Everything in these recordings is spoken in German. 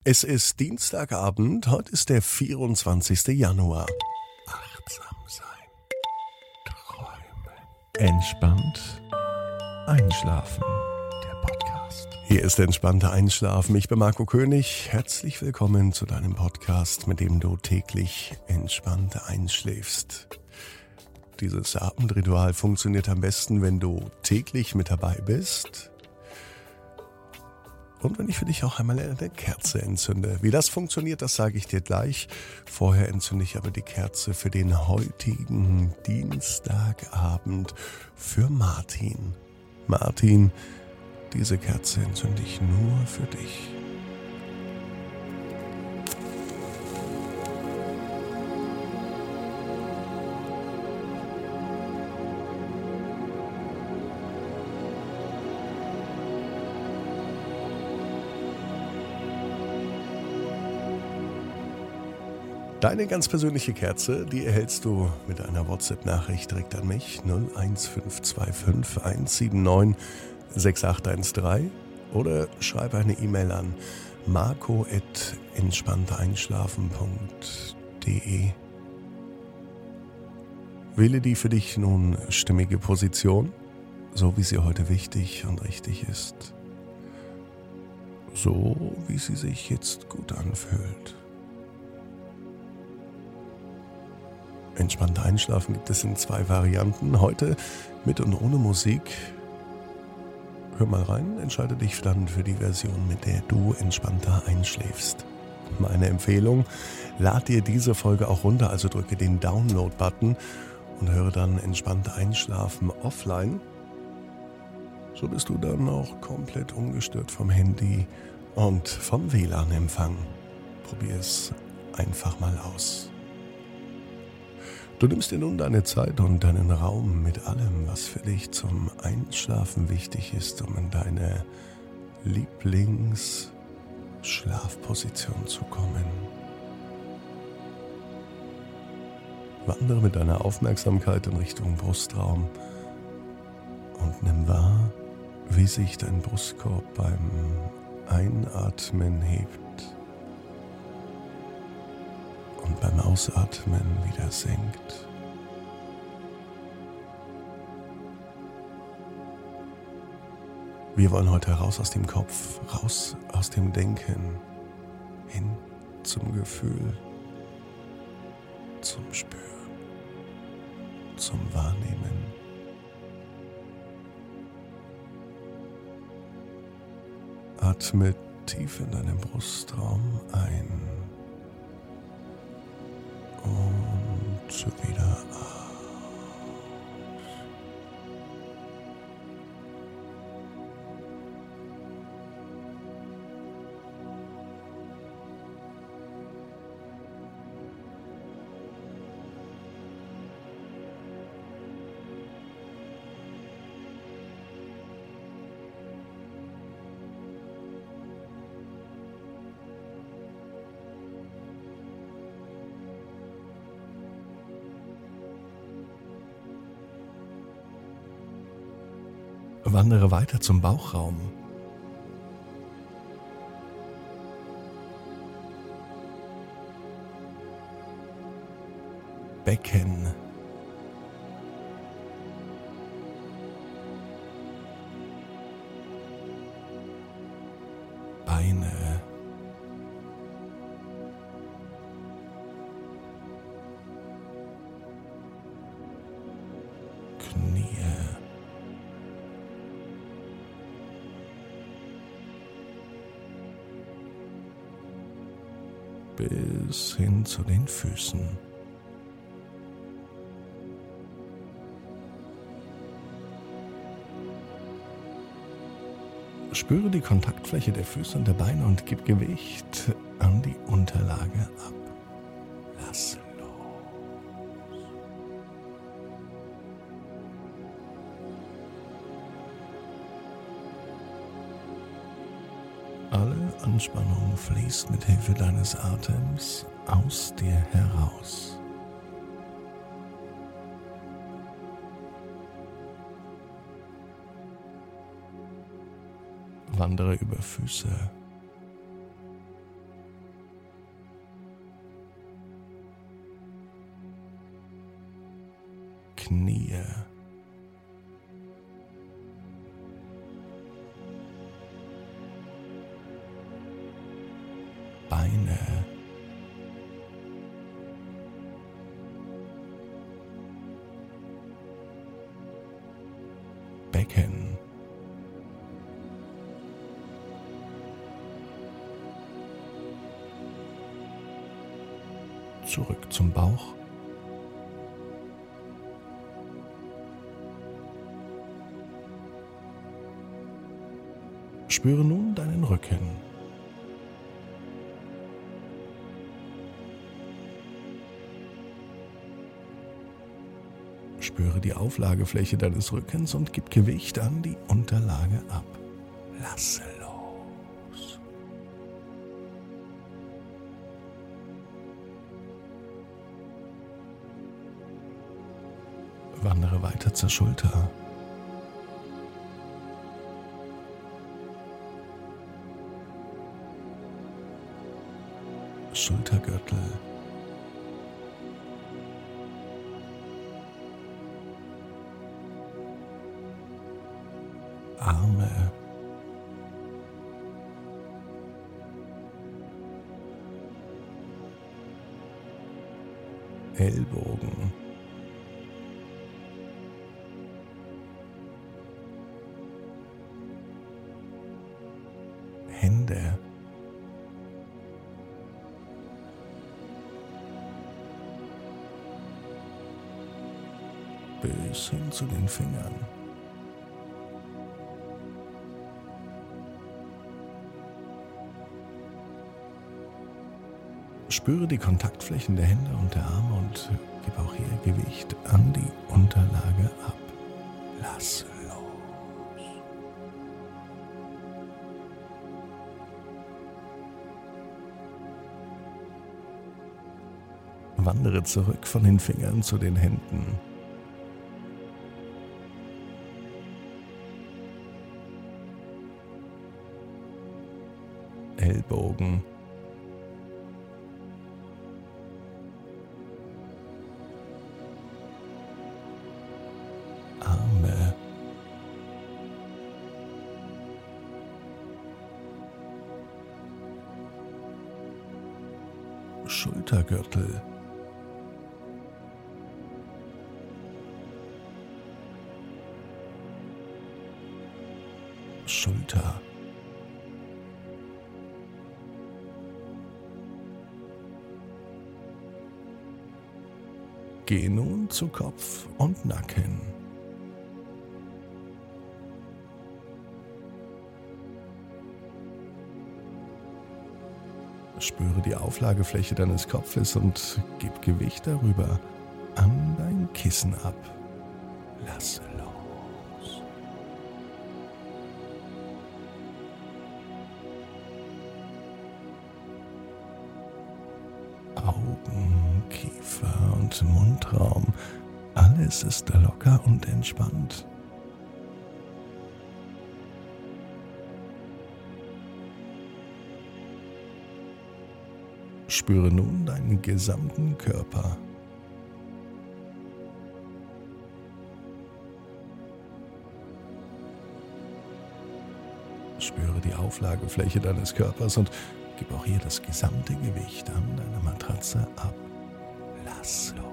Es ist Dienstagabend, heute ist der 24. Januar. Achtsam sein, träumen, Entspannt einschlafen. der Podcast. Hier ist entspannter Einschlafen. Ich bin Marco König. Herzlich willkommen zu deinem Podcast, mit dem du täglich entspannt einschläfst. Dieses Abendritual funktioniert am besten, wenn du täglich mit dabei bist. Und wenn ich für dich auch einmal eine Kerze entzünde. Wie das funktioniert, das sage ich dir gleich. Vorher entzünde ich aber die Kerze für den heutigen Dienstagabend für Martin. Martin, diese Kerze entzünde ich nur für dich. Deine ganz persönliche Kerze, die erhältst du mit einer WhatsApp-Nachricht direkt an mich 01525 179 6813 oder schreibe eine E-Mail an marco@entspannteinschlafen.de. Wähle die für dich nun stimmige Position, so wie sie heute wichtig und richtig ist. So wie sie sich jetzt gut anfühlt. Entspannt einschlafen gibt es in 2 Varianten. Heute mit und ohne Musik. Hör mal rein, entscheide dich dann für die Version, mit der du entspannter einschläfst. Meine Empfehlung, lad dir diese Folge auch runter, also drücke den Download-Button und höre dann entspannt einschlafen offline. So bist du dann auch komplett ungestört vom Handy und vom WLAN-Empfang. Probier es einfach mal aus. Du nimmst dir nun deine Zeit und deinen Raum mit allem, was für dich zum Einschlafen wichtig ist, um in deine Lieblingsschlafposition zu kommen. Wandere mit deiner Aufmerksamkeit in Richtung Brustraum und nimm wahr, wie sich dein Brustkorb beim Einatmen hebt und beim Ausatmen wieder senkt. Wir wollen heute raus aus dem Kopf, raus aus dem Denken, hin zum Gefühl, zum Spüren, zum Wahrnehmen. Atme tief in deinem Brustraum ein und wieder aus. Wandere weiter zum Bauchraum. Becken. Beine. Knie. Bis hin zu den Füßen. Spüre die Kontaktfläche der Füße und der Beine und gib Gewicht an die Unterlage ab. Lass los. Alle Anspannung fließt mit Hilfe deines Atems aus dir heraus. Wandere über Füße, Knie, Beine, Becken, zurück zum Bauch, spüre nun deinen Rücken. Spüre die Auflagefläche deines Rückens und gib Gewicht an die Unterlage ab. Lasse los. Wandere weiter zur Schulter. Schultergürtel. Arme, Ellbogen, Hände, bis hin zu den Fingern. Spüre die Kontaktflächen der Hände und der Arme und gib auch hier Gewicht an die Unterlage ab. Lass los. Wandere zurück von den Fingern zu den Händen. Ellbogen. Arme. Schultergürtel. Schulter. Geh nun zu Kopf und Nacken. Spüre die Auflagefläche deines Kopfes und gib Gewicht darüber an dein Kissen ab. Lasse los. Augen, Kiefer und Mundraum, alles ist locker und entspannt. Spüre nun deinen gesamten Körper. Spüre die Auflagefläche deines Körpers und gib auch hier das gesamte Gewicht an deiner Matratze ab. Lass los.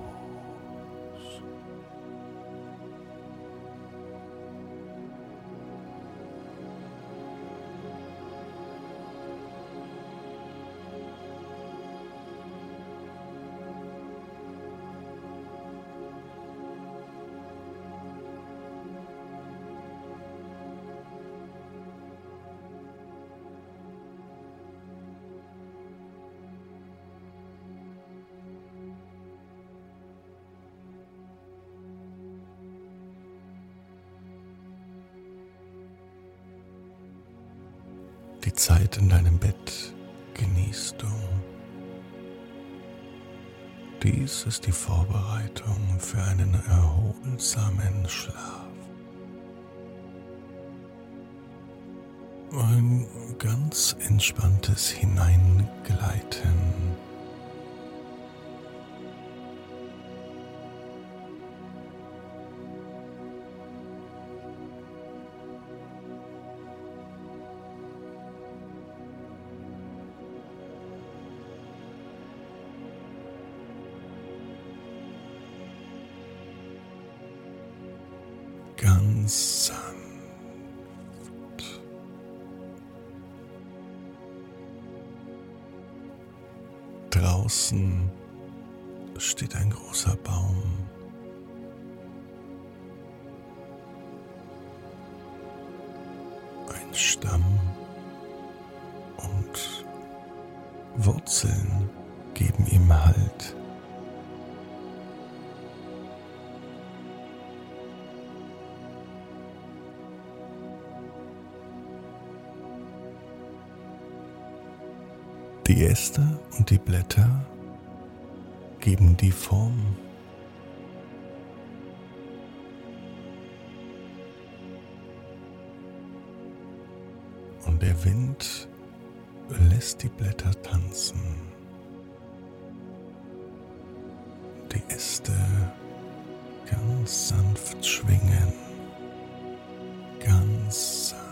Die Zeit in deinem Bett genießt du. Dies ist die Vorbereitung für einen erholsamen Schlaf. Ein ganz entspanntes Hineingleiten. ganz sanft. Draußen steht ein großer Baum. Ein Stamm und Wurzeln geben ihm Halt. Die Äste und die Blätter geben die Form. Und der Wind lässt die Blätter tanzen. Die Äste ganz sanft schwingen. Ganz sanft.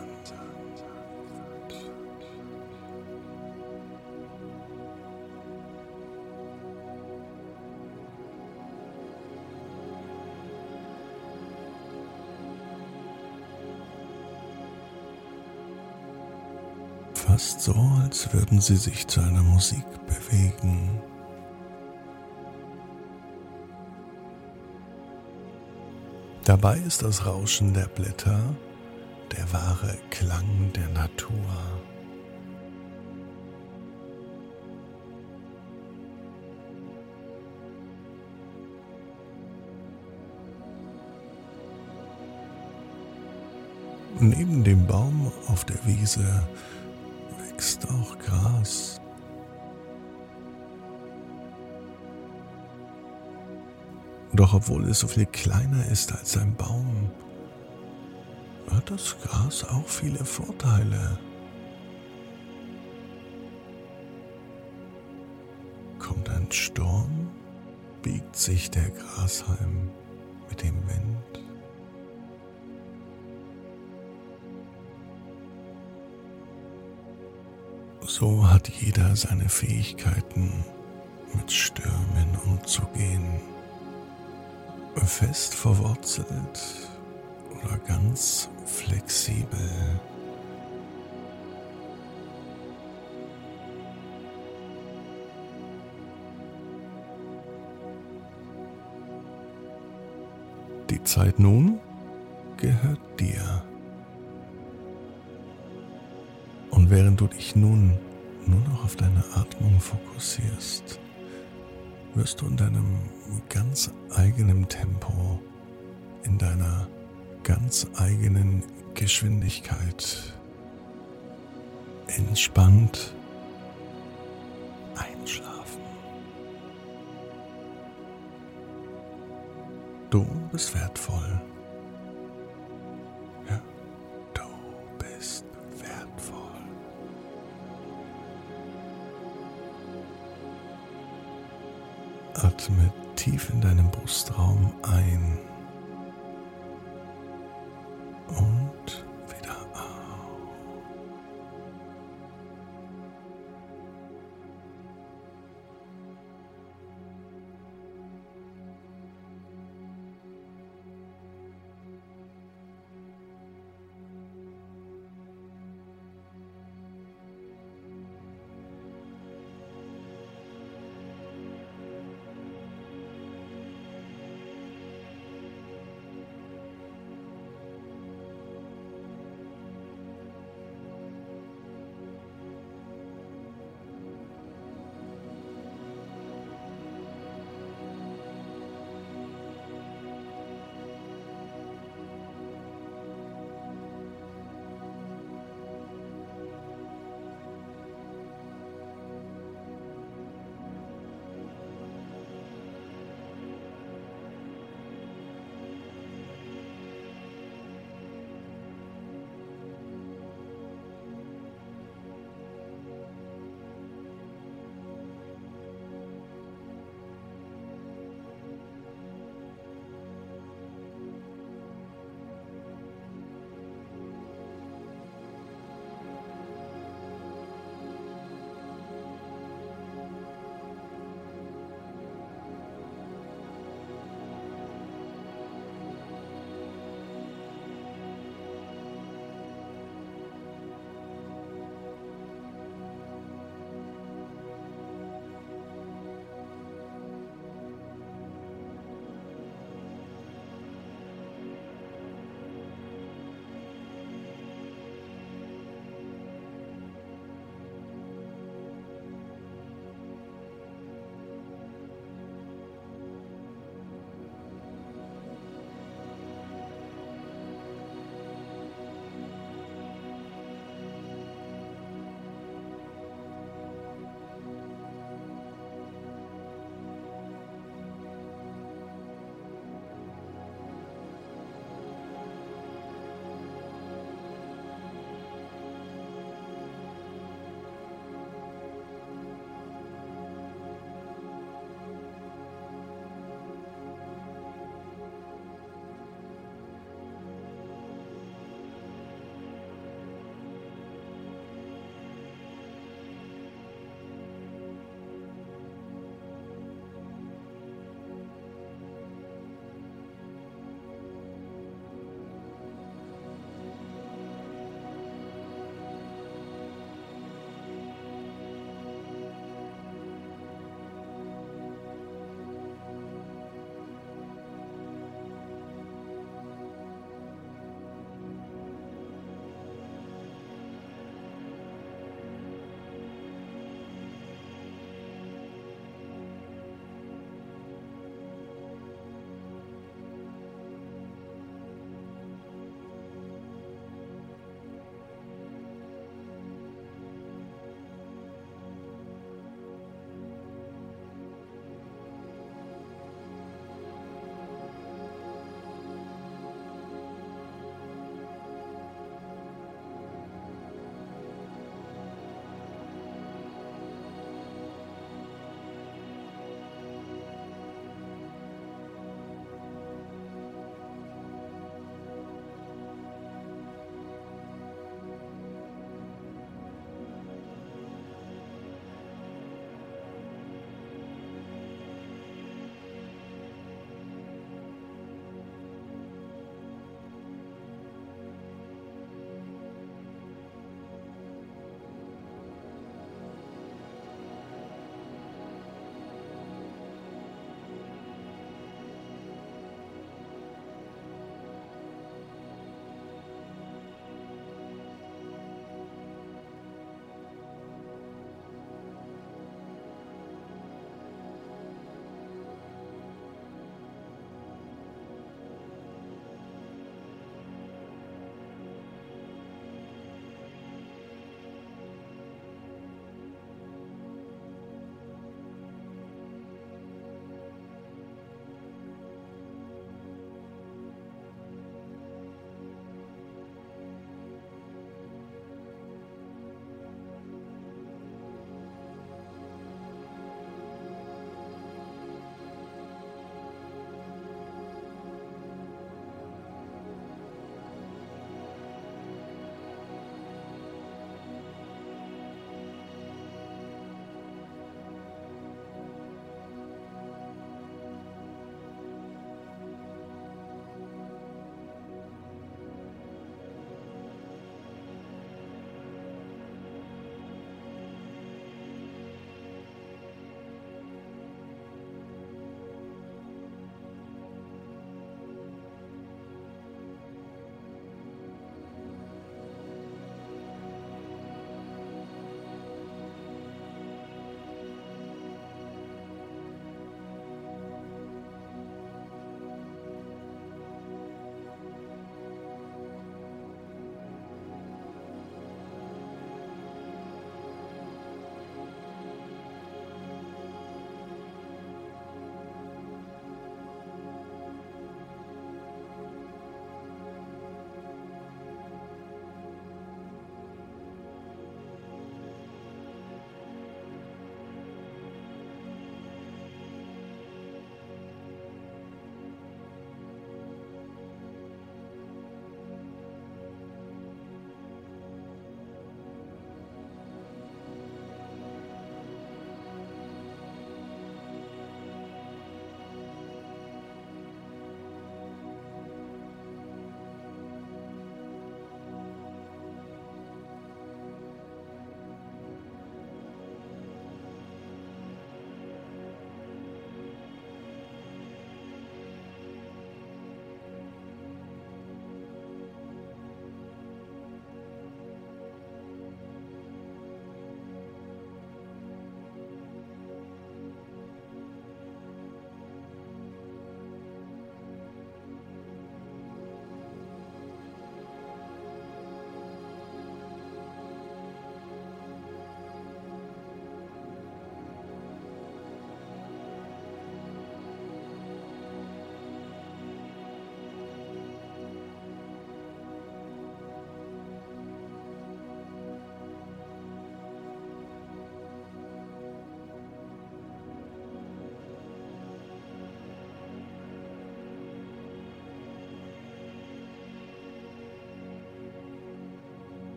Fast so, als würden sie sich zu einer Musik bewegen. Dabei ist das Rauschen der Blätter der wahre Klang der Natur. Neben dem Baum auf der Wiese wächst auch Gras. Doch obwohl es so viel kleiner ist als ein Baum, hat das Gras auch viele Vorteile. Kommt ein Sturm, biegt sich der Grashalm mit dem Wind. So hat jeder seine Fähigkeiten, mit Stürmen umzugehen. Fest verwurzelt oder ganz flexibel. Die Zeit nun gehört dir. Und während du dich nun nur noch auf deine Atmung fokussierst, wirst du in deinem ganz eigenen Tempo, in deiner ganz eigenen Geschwindigkeit entspannt einschlafen. Du bist wertvoll. Ja, du bist wertvoll. Atme tief in deinem Brustraum ein